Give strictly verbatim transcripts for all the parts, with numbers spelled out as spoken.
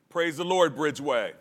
Praise the Lord, Bridgeway.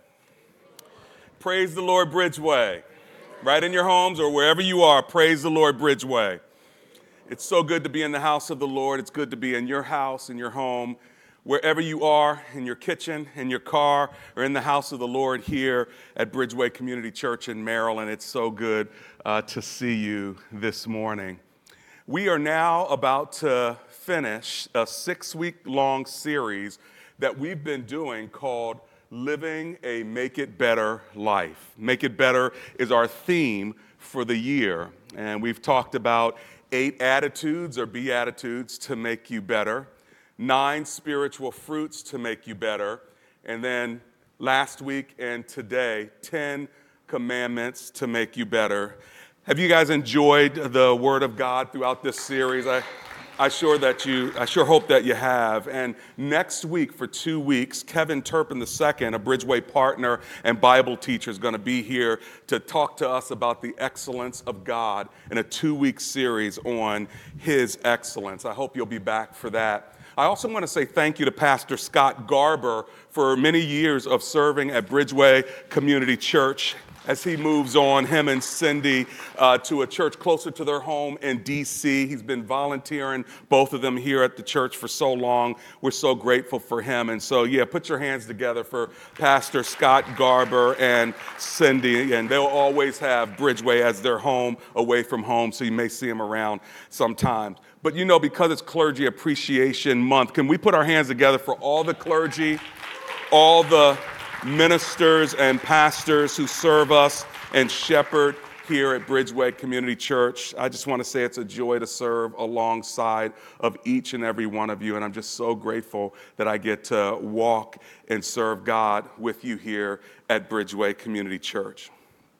Praise the Lord, Bridgeway. Right in your homes or wherever you are, praise the Lord, Bridgeway. It's so good to be in the house of the Lord. It's good to be in your house, in your home, wherever you are, in your kitchen, in your car, or in the house of the Lord here at Bridgeway Community Church in Maryland. It's so good uh, to see you this morning. We are now about to finish a six-week-long series that we've been doing called Living a Make It Better Life. Make It Better is our theme for the year. And we've talked about eight attitudes or beatitudes to make you better, nine spiritual fruits to make you better, and then last week and today, ten commandments to make you better. Have you guys enjoyed the Word of God throughout this series? I I sure that you, I sure hope that you have. And next week, for two weeks, Kevin Turpin the second, a Bridgeway partner and Bible teacher, is going to be here to talk to us about the excellence of God in a two-week series on His excellence. I hope you'll be back for that. I also want to say thank you to Pastor Scott Garber for many years of serving at Bridgeway Community Church. As he moves on, him and Cindy, uh, to a church closer to their home in D C He's been volunteering, both of them here at the church for so long. We're so grateful for him. And so, yeah, put your hands together for Pastor Scott Garber and Cindy. And they'll always have Bridgeway as their home, away from home, so you may see them around sometimes. But, you know, because it's Clergy Appreciation Month, can we put our hands together for all the clergy, all the ministers and pastors who serve us and shepherd here at Bridgeway Community Church? I just want to say it's a joy to serve alongside of each and every one of you, and I'm just so grateful that I get to walk and serve God with you here at Bridgeway Community Church.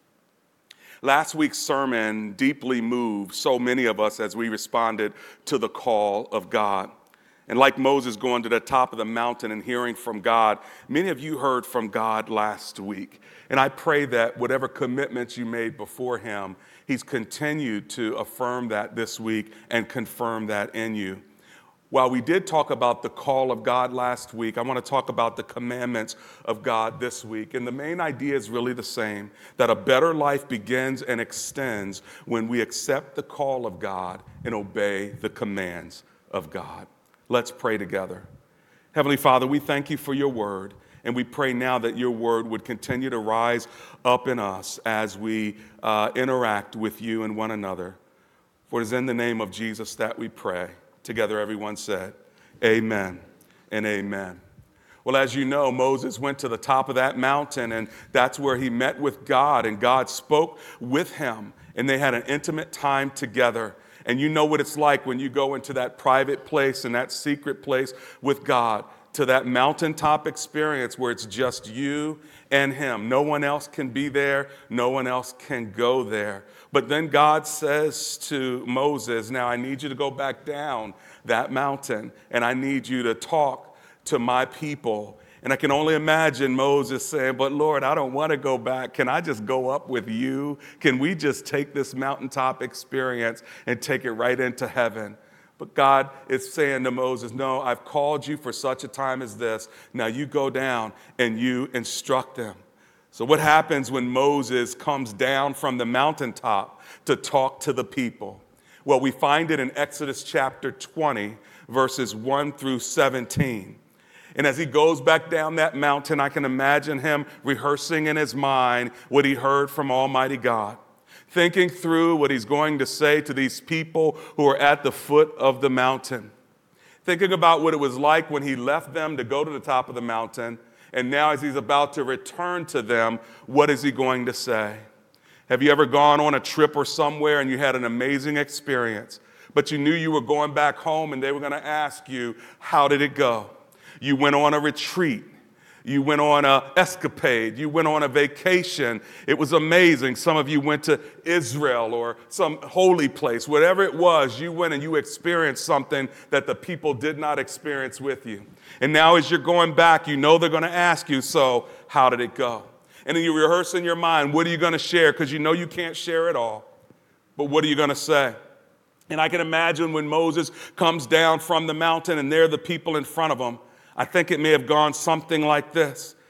Last week's sermon deeply moved so many of us as we responded to the call of God. And like Moses going to the top of the mountain and hearing from God, many of you heard from God last week. And I pray that whatever commitments you made before him, he's continued to affirm that this week and confirm that in you. While we did talk about the call of God last week, I want to talk about the commandments of God this week. And the main idea is really the same, that a better life begins and extends when we accept the call of God and obey the commands of God. Let's pray together. Heavenly Father, we thank you for your word, and we pray now that your word would continue to rise up in us as we uh, interact with you and one another. For it is in the name of Jesus that we pray. Together everyone said, amen and amen. Well, as you know, Moses went to the top of that mountain, and that's where he met with God, and God spoke with him, and they had an intimate time together. And you know what it's like when you go into that private place and that secret place with God, to that mountaintop experience where it's just you and him. No one else can be there. No one else can go there. But then God says to Moses, now I need you to go back down that mountain, and I need you to talk to my people. And I can only imagine Moses saying, but Lord, I don't want to go back. Can I just go up with you? Can we just take this mountaintop experience and take it right into heaven? But God is saying to Moses, no, I've called you for such a time as this. Now you go down and you instruct them. So what happens when Moses comes down from the mountaintop to talk to the people? Well, we find it in Exodus chapter twenty, verses one through seventeen. And as he goes back down that mountain, I can imagine him rehearsing in his mind what he heard from Almighty God, thinking through what he's going to say to these people who are at the foot of the mountain, thinking about what it was like when he left them to go to the top of the mountain, and now as he's about to return to them, what is he going to say? Have you ever gone on a trip or somewhere and you had an amazing experience, but you knew you were going back home and they were going to ask you, how did it go? You went on a retreat. You went on an escapade. You went on a vacation. It was amazing. Some of you went to Israel or some holy place. Whatever it was, you went and you experienced something that the people did not experience with you. And now as you're going back, you know they're going to ask you, so how did it go? And then you rehearse in your mind, what are you going to share? Because you know you can't share it all. But what are you going to say? And I can imagine when Moses comes down from the mountain and there are the people in front of him, I think it may have gone something like this.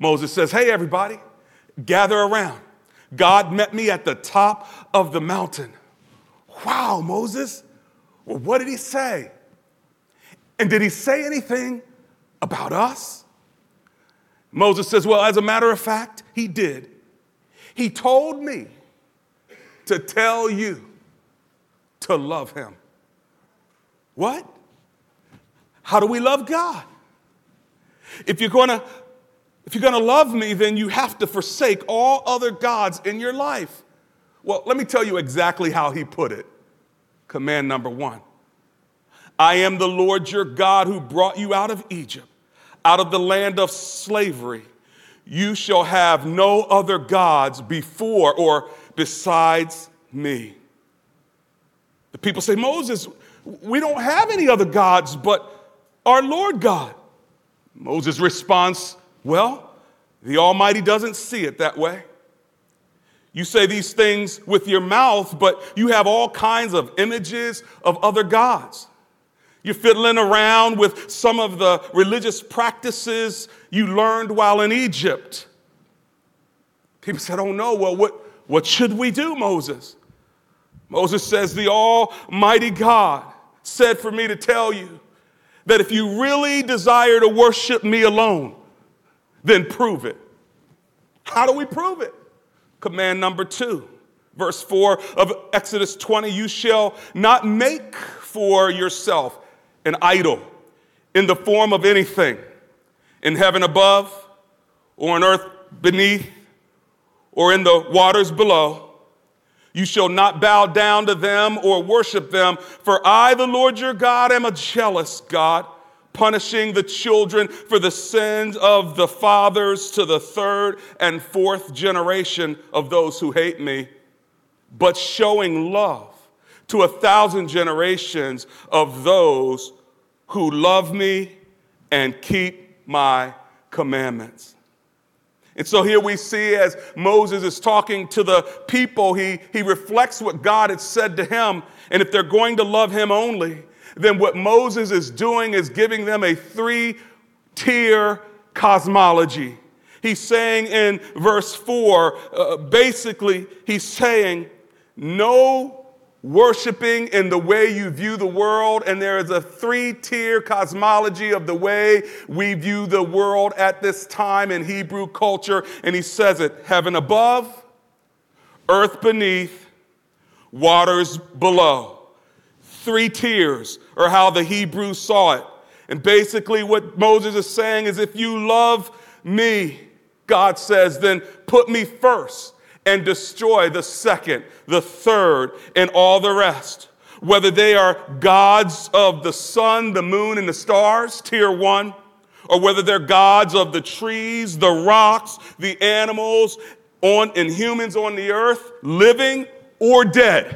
Moses says, hey, everybody, gather around. God met me at the top of the mountain. Wow, Moses. Well, what did he say? And did he say anything about us? Moses says, well, as a matter of fact, he did. He told me to tell you to love him. What? How do we love God? If you're going to if you're going to love me, then you have to forsake all other gods in your life. Well, let me tell you exactly how he put it. Command number one. I am the Lord your God who brought you out of Egypt, out of the land of slavery. You shall have no other gods before or besides me. The people say, Moses, we don't have any other gods but our Lord God. Moses responds, well, the Almighty doesn't see it that way. You say these things with your mouth, but you have all kinds of images of other gods. You're fiddling around with some of the religious practices you learned while in Egypt. People said, oh no, well, what, what should we do, Moses? Moses says, the Almighty God said for me to tell you that if you really desire to worship me alone, then prove it. How do we prove it? Command number two, verse four of Exodus twenty, you shall not make for yourself an idol in the form of anything in heaven above or on earth beneath or in the waters below. You shall not bow down to them or worship them, for I, the Lord your God, am a jealous God, punishing the children for the sins of the fathers to the third and fourth generation of those who hate me, but showing love to a thousand generations of those who love me and keep my commandments. And so here we see as Moses is talking to the people, he, he reflects what God had said to him. And if they're going to love him only, then what Moses is doing is giving them a three-tier cosmology. He's saying in verse four, uh, basically, he's saying, no worshiping in the way you view the world, and there is a three-tier cosmology of the way we view the world at this time in Hebrew culture, and he says it, heaven above, earth beneath, waters below. Three tiers are how the Hebrews saw it. And basically what Moses is saying is if you love me, God says, then put me first and destroy the second, the third, and all the rest. Whether they are gods of the sun, the moon, and the stars, tier one, or whether they're gods of the trees, the rocks, the animals, on and humans on the earth, living or dead,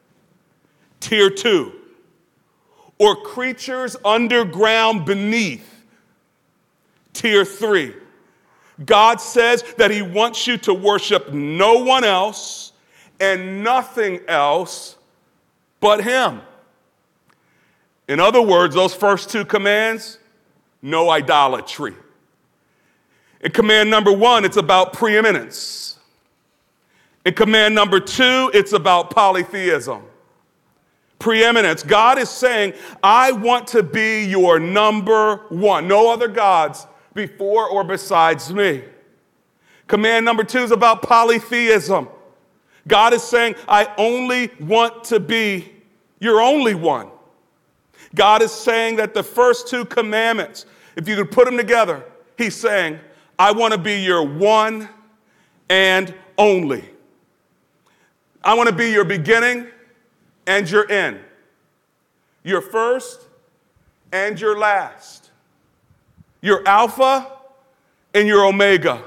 tier two, or creatures underground beneath, tier three. God says that he wants you to worship no one else and nothing else but him. In other words, those first two commands, no idolatry. In command number one, it's about preeminence. In command number two, it's about polytheism. Preeminence. God is saying, I want to be your number one. No other gods before or besides me. Command number two is about polytheism. God is saying, I only want to be your only one. God is saying that the first two commandments, if you could put them together, he's saying, I want to be your one and only. I want to be your beginning and your end, your first and your last, your Alpha and your Omega.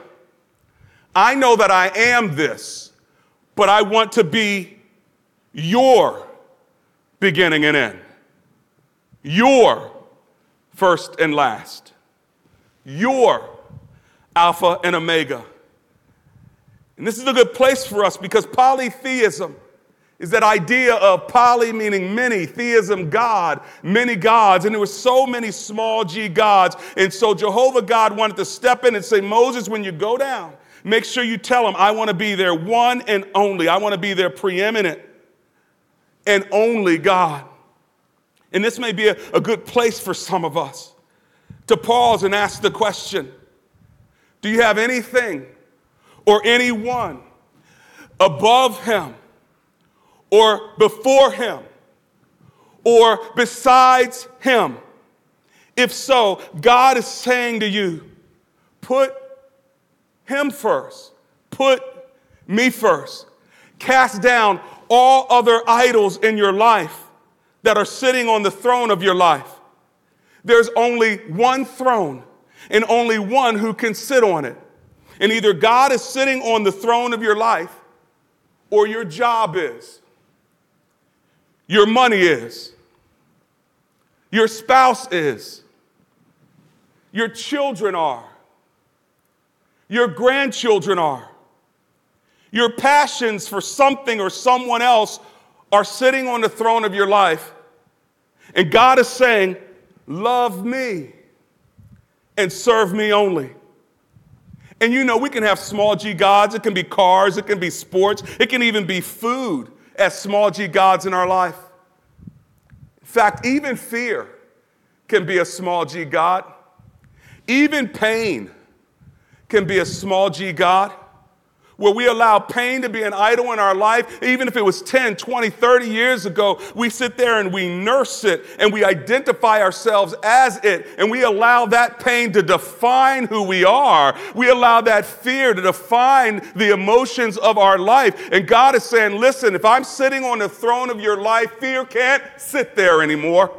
I know that I am this, but I want to be your beginning and end, your first and last, your Alpha and Omega. And this is a good place for us because polytheism is that idea of poly meaning many, theism, God, many gods. And there were so many small g gods. And so Jehovah God wanted to step in and say, Moses, when you go down, make sure you tell them, I want to be their one and only. I want to be their preeminent and only God. And this may be a, a good place for some of us to pause and ask the question, do you have anything or anyone above him or before him or besides him? If so, God is saying to you, put him first. Put me first. Cast down all other idols in your life that are sitting on the throne of your life. There's only one throne and only one who can sit on it. And either God is sitting on the throne of your life or your job is. Your money is. Your spouse is. Your children are. Your grandchildren are. Your passions for something or someone else are sitting on the throne of your life. And God is saying, love me and serve me only. And you know, we can have small g gods. It can be cars. It can be sports. It can even be food as small g gods in our life. In fact, even fear can be a small g god. Even pain can be a small g god, where we allow pain to be an idol in our life. Even if it was ten, twenty, thirty years ago, we sit there and we nurse it and we identify ourselves as it, and we allow that pain to define who we are. We allow that fear to define the emotions of our life. And God is saying, listen, if I'm sitting on the throne of your life, fear can't sit there anymore.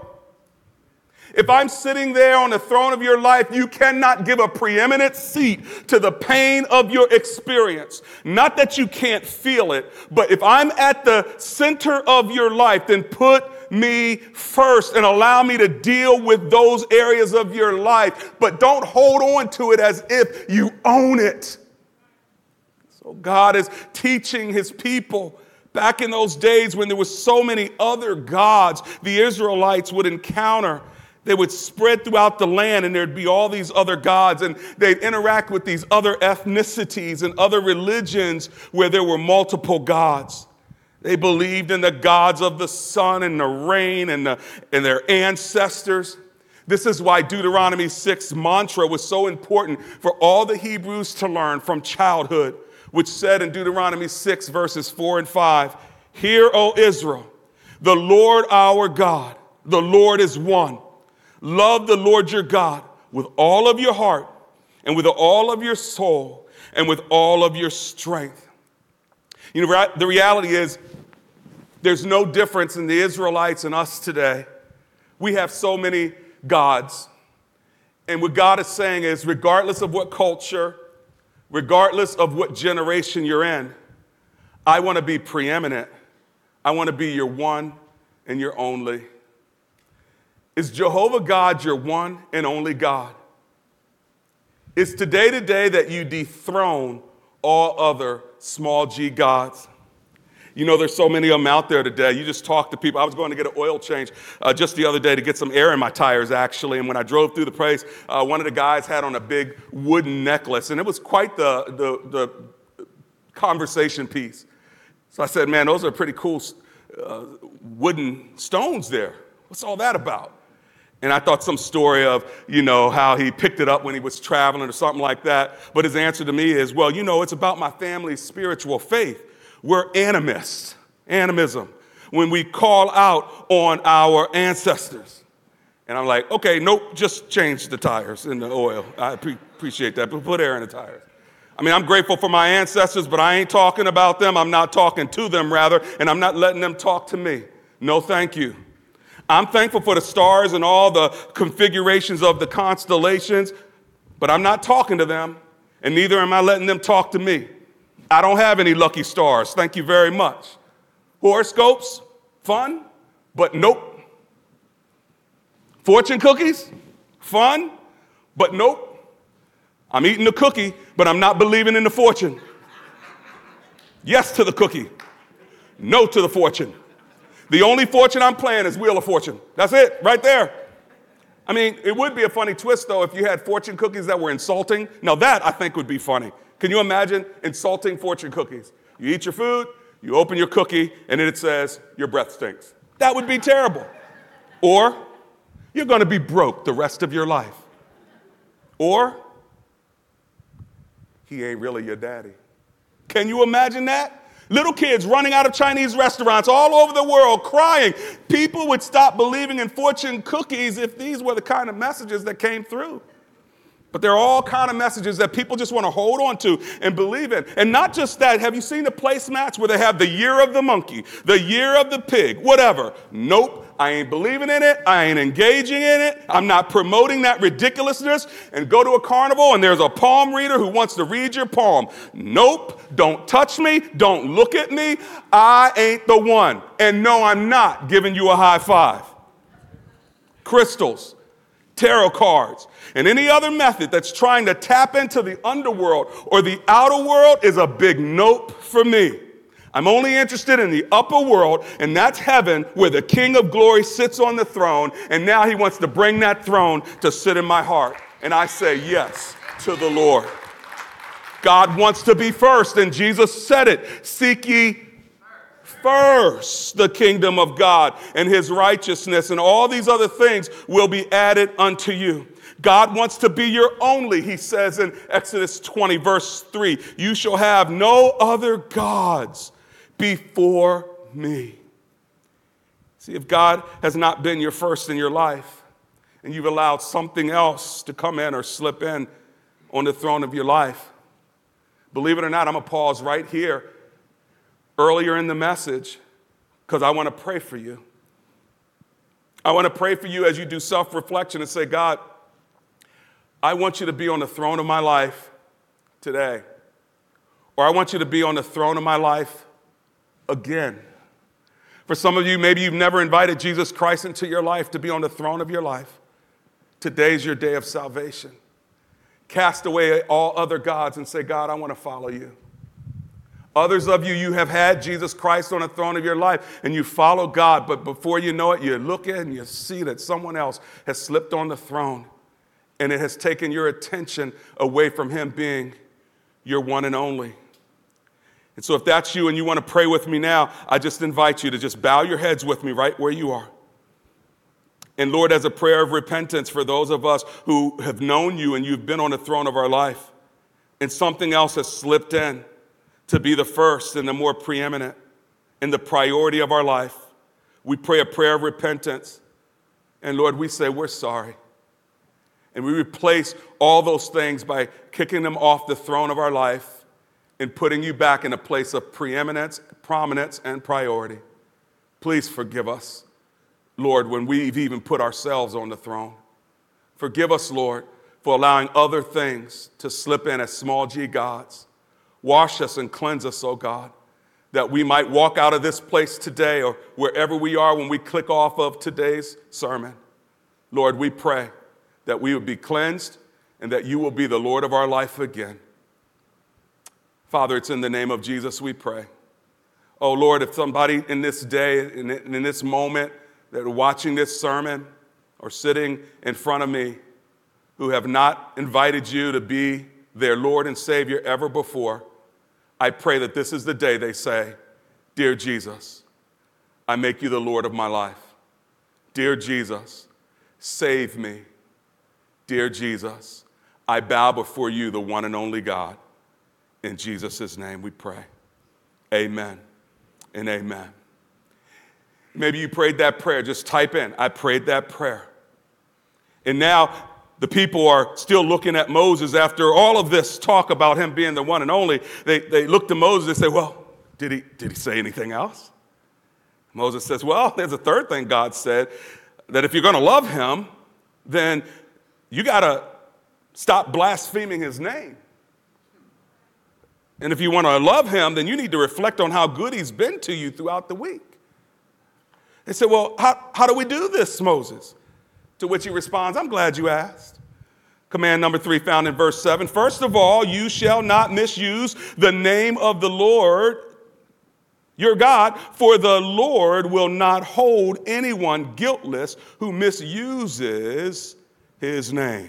If I'm sitting there on the throne of your life, you cannot give a preeminent seat to the pain of your experience. Not that you can't feel it, but if I'm at the center of your life, then put me first and allow me to deal with those areas of your life. But don't hold on to it as if you own it. So God is teaching his people. Back in those days when there were so many other gods the Israelites would encounter, they would spread throughout the land, and there'd be all these other gods, and they'd interact with these other ethnicities and other religions where there were multiple gods. They believed in the gods of the sun and the rain and, the, and their ancestors. This is why Deuteronomy six mantra was so important for all the Hebrews to learn from childhood, which said in Deuteronomy six, verses four and five, "Hear, O Israel, the Lord our God, the Lord is one. Love the Lord your God with all of your heart and with all of your soul and with all of your strength." You know, the reality is there's no difference in the Israelites and us today. We have so many gods. And what God is saying is, regardless of what culture, regardless of what generation you're in, I want to be preeminent. I want to be your one and your only. Is Jehovah God your one and only God? It's today the day that you dethrone all other small g gods. You know, there's so many of them out there today. You just talk to people. I was going to get an oil change uh, just the other day to get some air in my tires, actually. And when I drove through the place, uh, one of the guys had on a big wooden necklace. And it was quite the, the, the conversation piece. So I said, man, those are pretty cool uh, wooden stones there. What's all that about? And I thought some story of, you know, how he picked it up when he was traveling or something like that. But his answer to me is, well, you know, it's about my family's spiritual faith. We're animists, animism, when we call out on our ancestors. And I'm like, okay, nope, just change the tires and the oil. I pre- appreciate that, but put air in the tires. I mean, I'm grateful for my ancestors, but I ain't talking about them. I'm not talking to them, rather, and I'm not letting them talk to me. No, thank you. I'm thankful for the stars and all the configurations of the constellations, but I'm not talking to them, and neither am I letting them talk to me. I don't have any lucky stars. Thank you very much. Horoscopes, fun, but nope. Fortune cookies, fun, but nope. I'm eating the cookie, but I'm not believing in the fortune. Yes to the cookie. No to the fortune. The only fortune I'm playing is Wheel of Fortune. That's it, right there. I mean, it would be a funny twist, though, if you had fortune cookies that were insulting. Now, that, I think, would be funny. Can you imagine insulting fortune cookies? You eat your food, you open your cookie, and then it says, your breath stinks. That would be terrible. Or, you're going to be broke the rest of your life. Or, he ain't really your daddy. Can you imagine that? Little kids running out of Chinese restaurants all over the world crying. People would stop believing in fortune cookies if these were the kind of messages that came through. But there are all kind of messages that people just want to hold on to and believe in. And not just that. Have you seen the placemats where they have the year of the monkey, the year of the pig, whatever? Nope. I ain't believing in it. I ain't engaging in it. I'm not promoting that ridiculousness. And go to a carnival and there's a palm reader who wants to read your palm. Nope. Don't touch me. Don't look at me. I ain't the one. And no, I'm not giving you a high five. Crystals, tarot cards, and any other method that's trying to tap into the underworld or the outer world is a big nope for me. I'm only interested in the upper world, and that's heaven, where the King of Glory sits on the throne, and now he wants to bring that throne to sit in my heart. And I say yes to the Lord. God wants to be first, and Jesus said it. Seek ye first the kingdom of God and his righteousness, and all these other things will be added unto you. God wants to be your only, he says in Exodus twenty, verse three. You shall have no other gods before me. See, if God has not been your first in your life, and you've allowed something else to come in or slip in on the throne of your life, believe it or not, I'm going to pause right here earlier in the message because I want to pray for you. I want to pray for you as you do self-reflection and say, God, I want you to be on the throne of my life today. Or I want you to be on the throne of my life again. For some of you, maybe you've never invited Jesus Christ into your life to be on the throne of your life. Today's your day of salvation. Cast away all other gods and say, God, I want to follow you. Others of you, you have had Jesus Christ on the throne of your life and you follow God, but before you know it, you look in and you see that someone else has slipped on the throne and it has taken your attention away from him being your one and only. And so if that's you and you want to pray with me now, I just invite you to just bow your heads with me right where you are. And Lord, as a prayer of repentance for those of us who have known you and you've been on the throne of our life and something else has slipped in to be the first and the more preeminent and the priority of our life, we pray a prayer of repentance. And Lord, we say we're sorry. And we replace all those things by kicking them off the throne of our life and putting you back in a place of preeminence, prominence, and priority. Please forgive us, Lord, when we've even put ourselves on the throne. Forgive us, Lord, for allowing other things to slip in as small g gods. Wash us and cleanse us, oh God, that we might walk out of this place today or wherever we are when we click off of today's sermon. Lord, we pray that we would be cleansed and that you will be the Lord of our life again. Father, it's in the name of Jesus we pray. Oh, Lord, if somebody in this day, in, in this moment, that are watching this sermon or sitting in front of me who have not invited you to be their Lord and Savior ever before, I pray that this is the day they say, Dear Jesus, I make you the Lord of my life. Dear Jesus, save me. Dear Jesus, I bow before you, the one and only God. In Jesus' name we pray. Amen and amen. Maybe you prayed that prayer. Just type in, I prayed that prayer. And now the people are still looking at Moses after all of this talk about him being the one and only. They, they look to Moses and say, well, did he, did he say anything else? Moses says, well, there's a third thing God said, that if you're going to love him, then you got to stop blaspheming his name. And if you want to love him, then you need to reflect on how good he's been to you throughout the week. They said, well, how, how do we do this, Moses? To which he responds, I'm glad you asked. Command number three found in verse seven. First of all, you shall not misuse the name of the Lord your God, for the Lord will not hold anyone guiltless who misuses his name.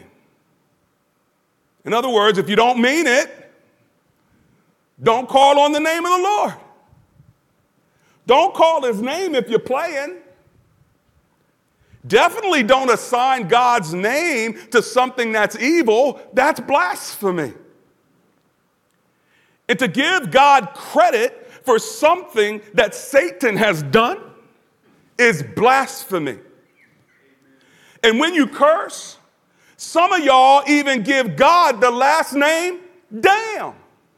In other words, if you don't mean it, don't call on the name of the Lord. Don't call his name if you're playing. Definitely don't assign God's name to something that's evil. That's blasphemy. And to give God credit for something that Satan has done is blasphemy. And when you curse, some of y'all even give God the last name, damn.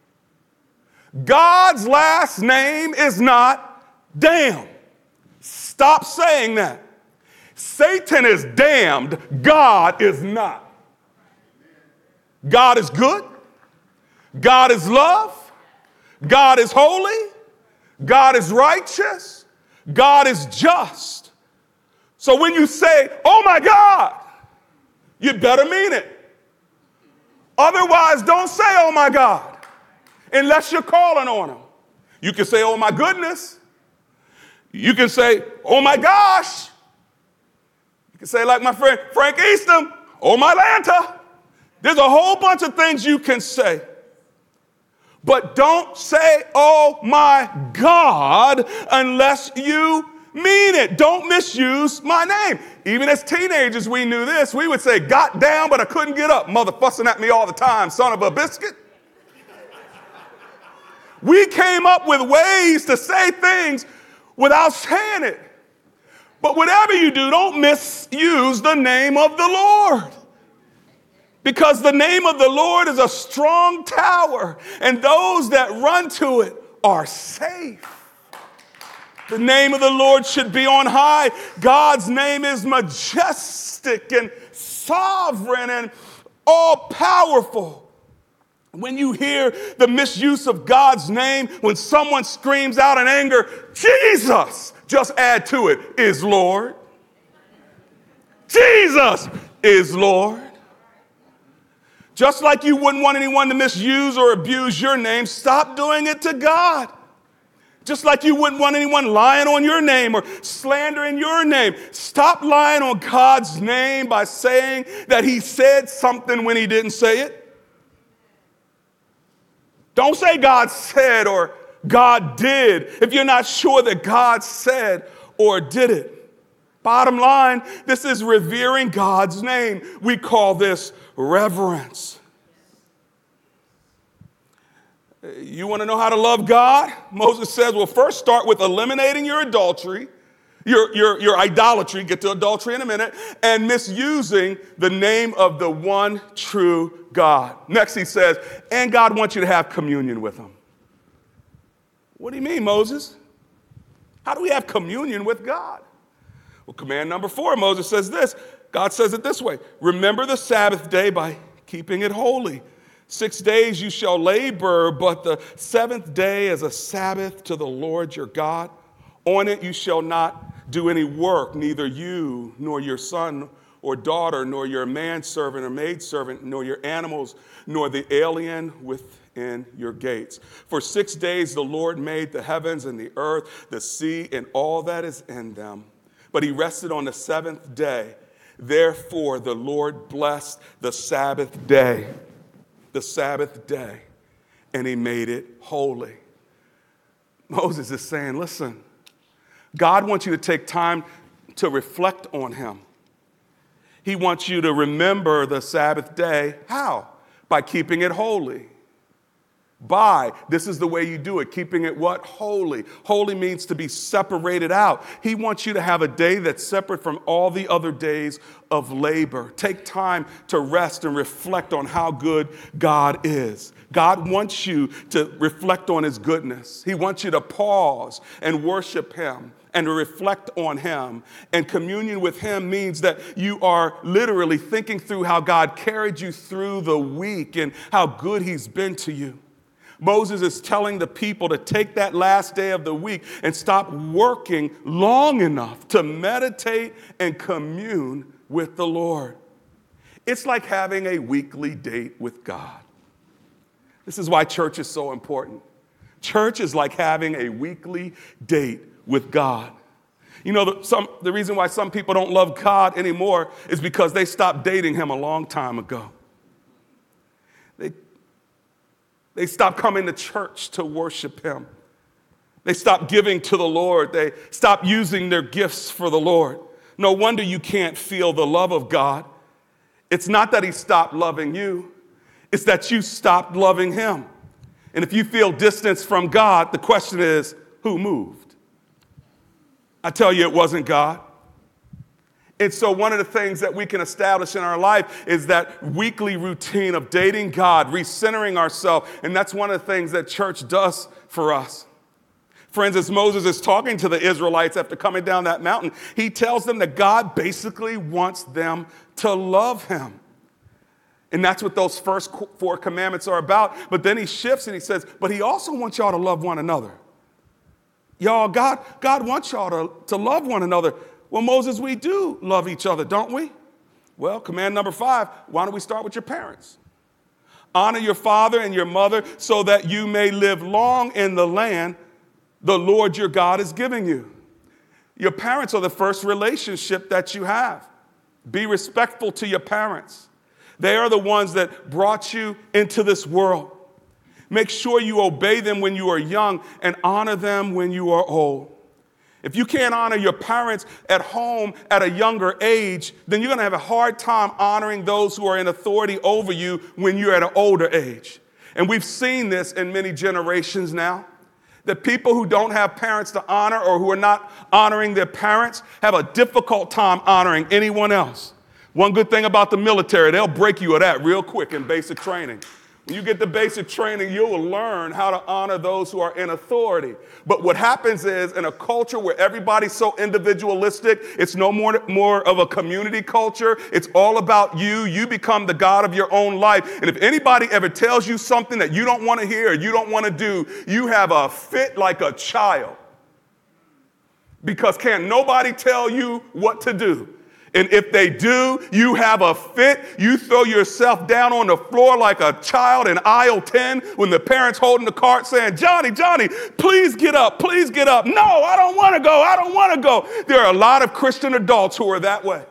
God's last name is not damn. Stop saying that. Satan is damned. God is not. God is good. God is love. God is holy. God is righteous. God is just. So when you say, oh my God, you better mean it. Otherwise, don't say, oh my God, unless you're calling on him. You can say, oh my goodness. You can say, oh my gosh. You can say, like my friend Frank Easton, oh my Lanta. There's a whole bunch of things you can say. But don't say, oh my God, unless you mean it. Don't misuse my name. Even as teenagers, we knew this. We would say, got down, but I couldn't get up. Mother fussing at me all the time, son of a biscuit. We came up with ways to say things without saying it. But whatever you do, don't misuse the name of the Lord. Because the name of the Lord is a strong tower, and those that run to it are safe. The name of the Lord should be on high. God's name is majestic and sovereign and all-powerful. When you hear the misuse of God's name, when someone screams out in anger, Jesus, just add to it, is Lord. Jesus is Lord. Just like you wouldn't want anyone to misuse or abuse your name, stop doing it to God. Just like you wouldn't want anyone lying on your name or slandering your name. Stop lying on God's name by saying that he said something when he didn't say it. Don't say God said or God did if you're not sure that God said or did it. Bottom line, this is revering God's name. We call this reverence. You want to know how to love God? Moses says, well, first start with eliminating your adultery, your, your, your idolatry, get to adultery in a minute, and misusing the name of the one true God. Next he says, and God wants you to have communion with him. What do you mean, Moses? How do we have communion with God? Well, command number four, Moses says this. God says it this way. Remember the Sabbath day by keeping it holy. Six days you shall labor, but the seventh day is a Sabbath to the Lord your God. On it you shall not do any work, neither you nor your son or daughter, nor your manservant or maidservant, nor your animals, nor the alien within your gates. For six days the Lord made the heavens and the earth, the sea, and all that is in them. But he rested on the seventh day. Therefore, the Lord blessed the Sabbath day, the Sabbath day, and he made it holy. Moses is saying, listen, God wants you to take time to reflect on him. He wants you to remember the Sabbath day. How? By keeping it holy. By, this is the way you do it, keeping it what? Holy. Holy means to be separated out. He wants you to have a day that's separate from all the other days of labor. Take time to rest and reflect on how good God is. God wants you to reflect on his goodness. He wants you to pause and worship him and to reflect on him. And communion with him means that you are literally thinking through how God carried you through the week and how good he's been to you. Moses is telling the people to take that last day of the week and stop working long enough to meditate and commune with the Lord. It's like having a weekly date with God. This is why church is so important. Church is like having a weekly date with God. You know, the, some, the reason why some people don't love God anymore is because they stopped dating him a long time ago. They, they stopped coming to church to worship him. They stopped giving to the Lord. They stopped using their gifts for the Lord. No wonder you can't feel the love of God. It's not that he stopped loving you. It's that you stopped loving him. And if you feel distance from God, the question is, who moved? I tell you, it wasn't God. And so one of the things that we can establish in our life is that weekly routine of dating God, recentering ourselves. And that's one of the things that church does for us. Friends, as Moses is talking to the Israelites after coming down that mountain, he tells them that God basically wants them to love him. And that's what those first four commandments are about. But then he shifts and he says, but he also wants y'all to love one another. Y'all, God, God wants y'all to, to love one another. Well, Moses, we do love each other, don't we? Well, command number five, why don't we start with your parents? Honor your father and your mother so that you may live long in the land the Lord your God is giving you. Your parents are the first relationship that you have. Be respectful to your parents. They are the ones that brought you into this world. Make sure you obey them when you are young and honor them when you are old. If you can't honor your parents at home at a younger age, then you're going to have a hard time honoring those who are in authority over you when you're at an older age. And we've seen this in many generations now. That people who don't have parents to honor or who are not honoring their parents have a difficult time honoring anyone else. One good thing about the military, they'll break you of that real quick in basic training. When you get the basic training, you'll learn how to honor those who are in authority. But what happens is in a culture where everybody's so individualistic, it's no more, more of a community culture. It's all about you. You become the God of your own life. And if anybody ever tells you something that you don't want to hear or you don't want to do, you have a fit like a child. Because can't nobody tell you what to do. And if they do, you have a fit. You throw yourself down on the floor like a child in aisle ten when the parent's holding the cart saying, Johnny, Johnny, please get up, please get up. No, I don't want to go, I don't want to go. There are a lot of Christian adults who are that way.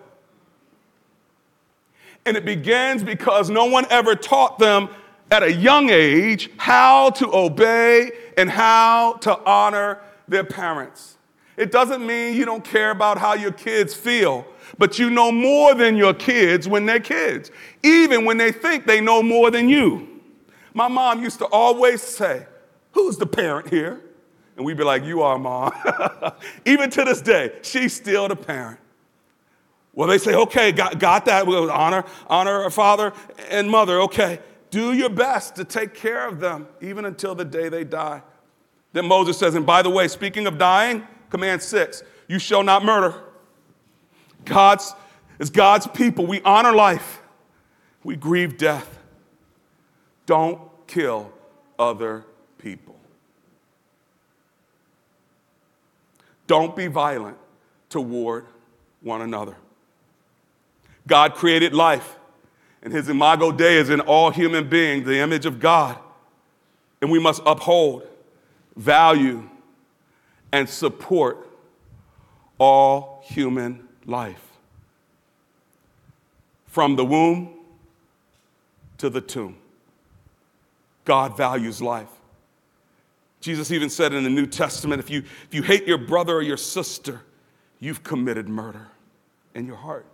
And it begins because no one ever taught them at a young age how to obey and how to honor their parents. It doesn't mean you don't care about how your kids feel, but you know more than your kids when they're kids, even when they think they know more than you. My mom used to always say, who's the parent here? And we'd be like, you are, Mom. Even to this day, she's still the parent. Well, they say, okay, got, got that. We'll honor, honor our father and mother. Okay, do your best to take care of them, even until the day they die. Then Moses says, and by the way, speaking of dying, command six, you shall not murder. God's, as God's people, we honor life. We grieve death. Don't kill other people. Don't be violent toward one another. God created life, and his imago Dei is in all human beings, the image of God. And we must uphold, value, and support all human life. From the womb to the tomb, God values life. Jesus even said in the New Testament, if you, if you hate your brother or your sister, you've committed murder in your heart.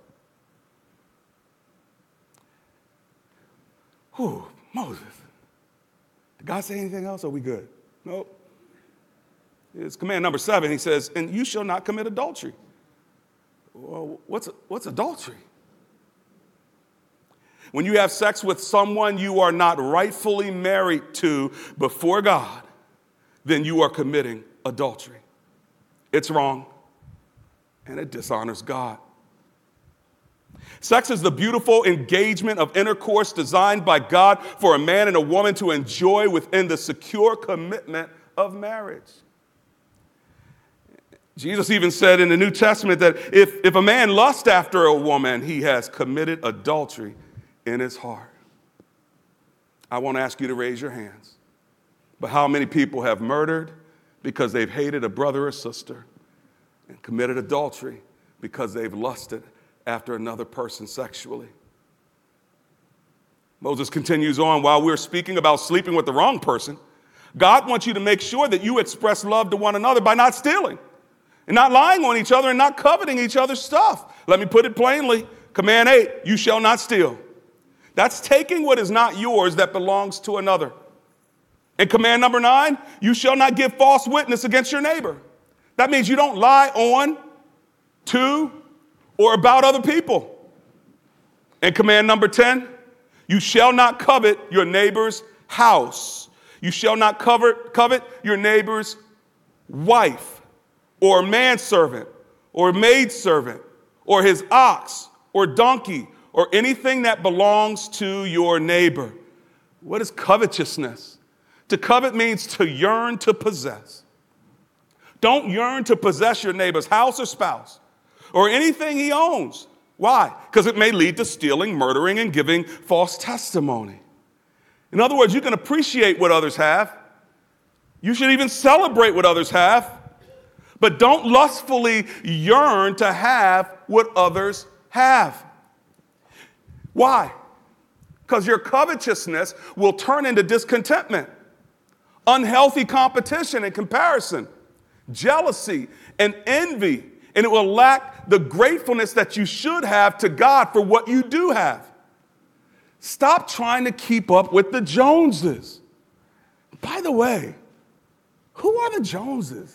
Whew, Moses. Did God say anything else? Are we good? Nope. It's command number seven. He says, and you shall not commit adultery. Well, what's, what's adultery? When you have sex with someone you are not rightfully married to before God, then you are committing adultery. It's wrong, and it dishonors God. Sex is the beautiful engagement of intercourse designed by God for a man and a woman to enjoy within the secure commitment of marriage. Jesus even said in the New Testament that if, if a man lusts after a woman, he has committed adultery in his heart. I want to ask you to raise your hands. But how many people have murdered because they've hated a brother or sister, and committed adultery because they've lusted after another person sexually? Moses continues on, while we're speaking about sleeping with the wrong person, God wants you to make sure that you express love to one another by not stealing and not lying on each other and not coveting each other's stuff. Let me put it plainly. Command eight, you shall not steal. That's taking what is not yours that belongs to another. And command number nine, you shall not give false witness against your neighbor. That means you don't lie on, to, or about other people. And command number ten, you shall not covet your neighbor's house. You shall not covet, covet your neighbor's wife, or manservant, or maidservant, or his ox, or donkey, or anything that belongs to your neighbor. What is covetousness? To covet means to yearn to possess. Don't yearn to possess your neighbor's house or spouse, or anything he owns. Why? Because it may lead to stealing, murdering, and giving false testimony. In other words, you can appreciate what others have. You should even celebrate what others have. But don't lustfully yearn to have what others have. Why? Because your covetousness will turn into discontentment, unhealthy competition and comparison, jealousy and envy, and it will lack the gratefulness that you should have to God for what you do have. Stop trying to keep up with the Joneses. By the way, who are the Joneses?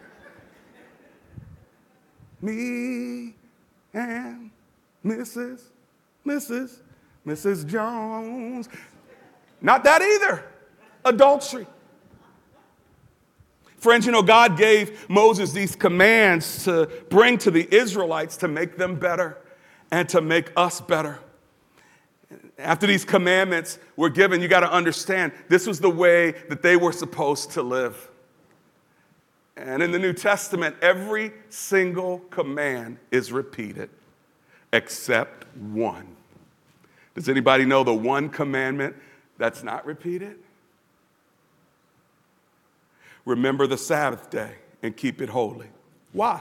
Me and Missus Missus Missus Jones. Not that either. Adultery. Friends, you know, God gave Moses these commands to bring to the Israelites to make them better and to make us better. After these commandments were given, you got to understand this was the way that they were supposed to live. And in the New Testament, every single command is repeated except one. Does anybody know the one commandment that's not repeated? Remember the Sabbath day and keep it holy. Why?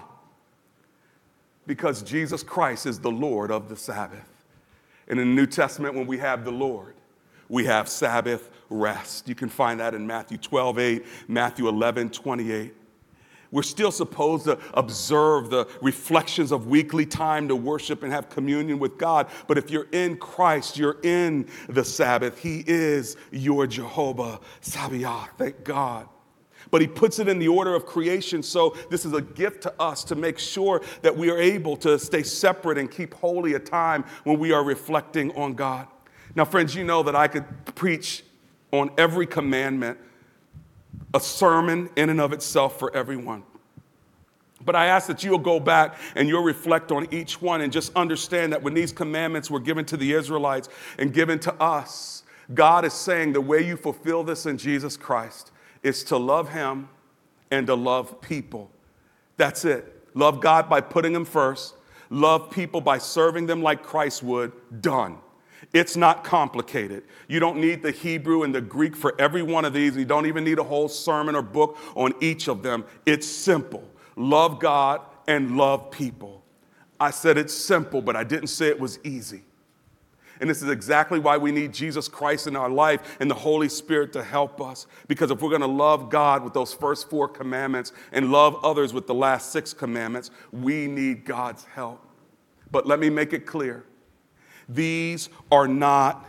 Because Jesus Christ is the Lord of the Sabbath. And in the New Testament, when we have the Lord, we have Sabbath rest. You can find that in Matthew twelve eight, Matthew eleven twenty-eight. We're still supposed to observe the reflections of weekly time to worship and have communion with God. But if you're in Christ, you're in the Sabbath. He is your Jehovah Sabaoth. Thank God. But he puts it in the order of creation, so this is a gift to us to make sure that we are able to stay separate and keep holy a time when we are reflecting on God. Now, friends, you know that I could preach on every commandment, a sermon in and of itself for everyone. But I ask that you'll go back and you'll reflect on each one and just understand that when these commandments were given to the Israelites and given to us, God is saying the way you fulfill this in Jesus Christ is to love him and to love people. That's it. Love God by putting him first. Love people by serving them like Christ would. Done. It's not complicated. You don't need the Hebrew and the Greek for every one of these. You don't even need a whole sermon or book on each of them. It's simple. Love God and love people. I said it's simple, but I didn't say it was easy. And this is exactly why we need Jesus Christ in our life and the Holy Spirit to help us. Because if we're going to love God with those first four commandments and love others with the last six commandments, we need God's help. But let me make it clear. These are not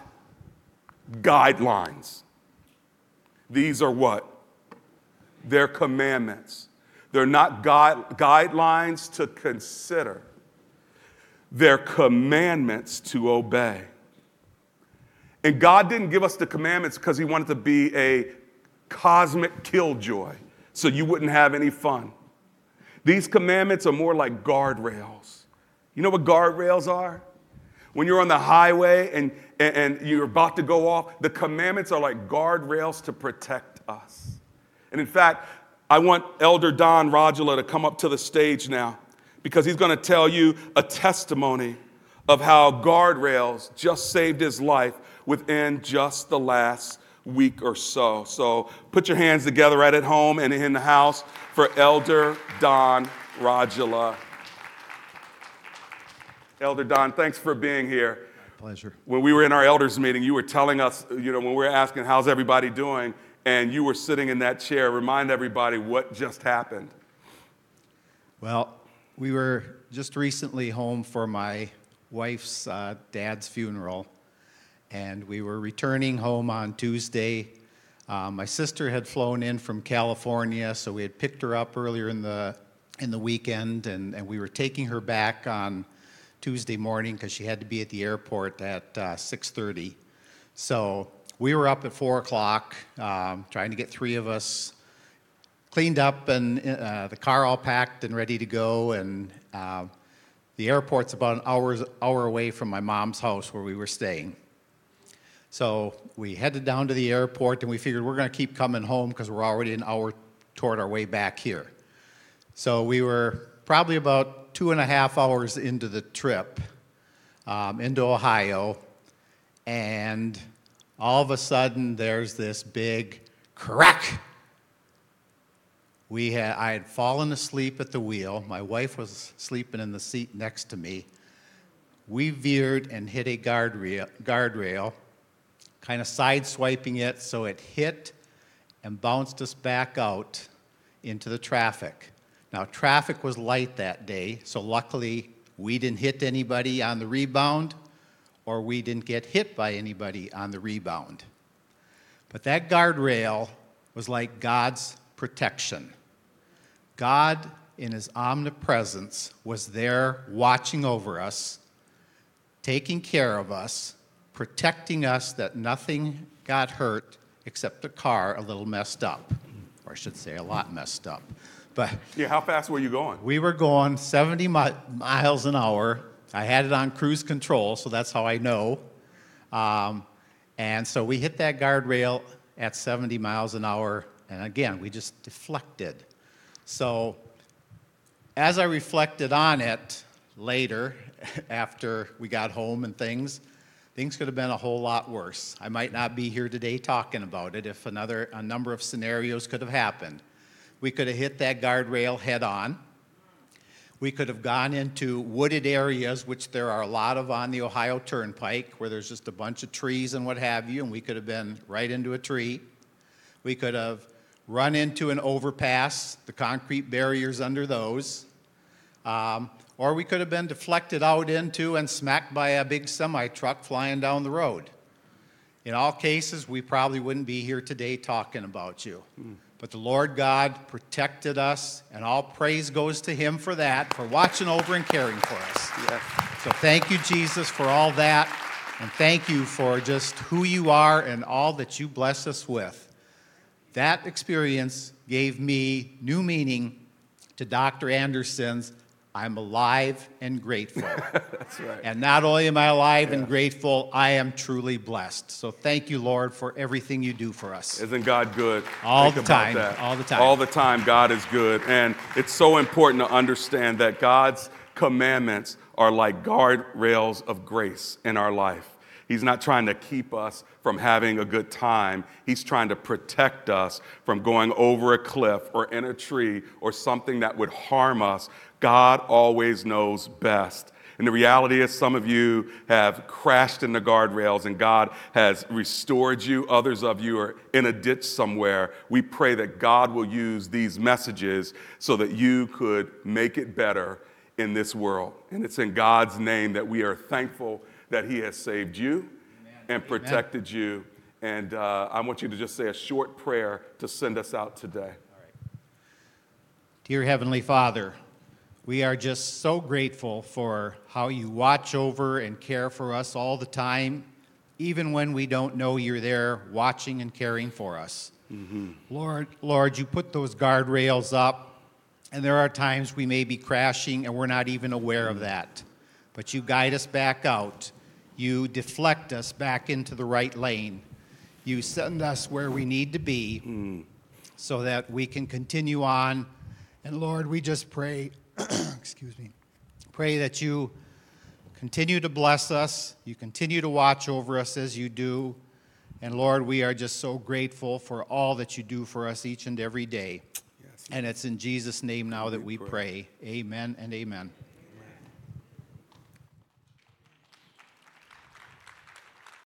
guidelines. These are what? They're commandments. They're not guide, guidelines to consider. They're commandments to obey. And God didn't give us the commandments because he wanted to be a cosmic killjoy, so you wouldn't have any fun. These commandments are more like guardrails. You know what guardrails are? When you're on the highway and, and, and you're about to go off, the commandments are like guardrails to protect us. And in fact, I want Elder Don Rodula to come up to the stage now, because he's going to tell you a testimony of how guardrails just saved his life within just the last week or so. So put your hands together right at home and in the house for Elder Don Rajala. Elder Don, thanks for being here. My pleasure. When we were in our elders meeting, you were telling us, you know, when we were asking, how's everybody doing? And you were sitting in that chair. Remind everybody what just happened. Well, we were just recently home for my wife's uh, dad's funeral, and we were returning home on Tuesday. Uh, my sister had flown in from California, so we had picked her up earlier in the in the weekend, and, and we were taking her back on Tuesday morning because she had to be at the airport at uh, six thirty. So we were up at four o'clock, um, trying to get three of us cleaned up and uh, the car all packed and ready to go. And uh, the airport's about an hour, hour away from my mom's house where we were staying. So we headed down to the airport, and we figured we're going to keep coming home because we're already an hour toward our way back here. So we were probably about two and a half hours into the trip um, into Ohio, and all of a sudden there's this big crack. We had, I had fallen asleep at the wheel. My wife was sleeping in the seat next to me. We veered and hit a guardrail, guardrail, kind of side-swiping it so it hit and bounced us back out into the traffic. Now, traffic was light that day, so luckily we didn't hit anybody on the rebound, or we didn't get hit by anybody on the rebound. But that guardrail was like God's protection. God, in his omnipresence, was there watching over us, taking care of us, protecting us that nothing got hurt except the car a little messed up, or I should say a lot messed up. But yeah, how fast were you going? We were going seventy mi- miles an hour. I had it on cruise control, so that's how I know. Um, and so we hit that guardrail at seventy miles an hour, and again, we just deflected. So as I reflected on it later, after we got home and things, things could have been a whole lot worse. I might not be here today talking about it if another a number of scenarios could have happened. We could have hit that guardrail head on. We could have gone into wooded areas, which there are a lot of on the Ohio Turnpike, where there's just a bunch of trees and what have you, and we could have been right into a tree. We could have run into an overpass, the concrete barriers under those. Um, or we could have been deflected out into and smacked by a big semi-truck flying down the road. In all cases, we probably wouldn't be here today talking about you. Mm. But the Lord God protected us, and all praise goes to him for that, for watching over and caring for us. Yes. So thank you, Jesus, for all that, and thank you for just who you are and all that you bless us with. That experience gave me new meaning to Doctor Anderson's I'm alive and grateful. That's right. And not only am I alive yeah. and grateful, I am truly blessed. So thank you, Lord, for everything you do for us. Isn't God good? All Think the time. That. All the time. All the time, God is good. And it's so important to understand that God's commandments are like guardrails of grace in our life. He's not trying to keep us from having a good time. He's trying to protect us from going over a cliff or in a tree or something that would harm us. God always knows best. And the reality is some of you have crashed in the guardrails and God has restored you. Others of you are in a ditch somewhere. We pray that God will use these messages so that you could make it better in this world. And it's in God's name that we are thankful that he has saved you Amen. And protected Amen. You. And uh, I want you to just say a short prayer to send us out today. All right. Dear Heavenly Father, we are just so grateful for how you watch over and care for us all the time, even when we don't know you're there watching and caring for us. Mm-hmm. Lord, Lord, you put those guardrails up, and there are times we may be crashing and we're not even aware of that. But you guide us back out. You deflect us back into the right lane. You send us where we need to be mm. so that we can continue on. And Lord, we just pray, excuse me, pray that you continue to bless us. You continue to watch over us as you do. And Lord, we are just so grateful for all that you do for us each and every day. Yes. And it's in Jesus' name now that we pray. Amen and amen.